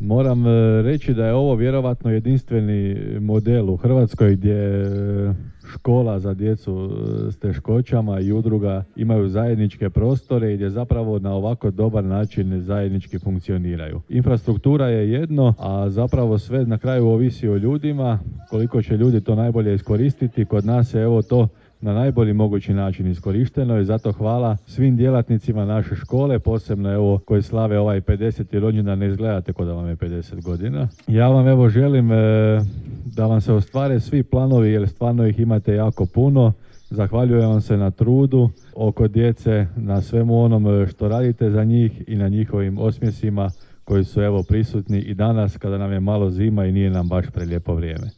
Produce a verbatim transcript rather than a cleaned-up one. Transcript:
Moram e, reći da je ovo vjerovatno jedinstveni model u Hrvatskoj gdje e, škola za djecu e, s teškoćama i udruga imaju zajedničke prostore i gdje zapravo na ovako dobar način zajednički funkcioniraju. Infrastruktura je jedno, a zapravo sve na kraju ovisi o ljudima, koliko će ljudi to najbolje iskoristiti. Kod nas je evo to na najbolji mogući način iskorišteno i zato hvala svim djelatnicima naše škole, posebno evo koji slave ovaj pedeseti rođendan, ne izgledate kao da vam je pedeset godina. Ja vam evo želim e, da vam se ostvare svi planovi jer stvarno ih imate jako puno. Zahvaljujem vam se na trudu oko djece, na svemu onom što radite za njih i na njihovim osmjesima koji su evo prisutni i danas kada nam je malo zima i nije nam baš prelijepo vrijeme.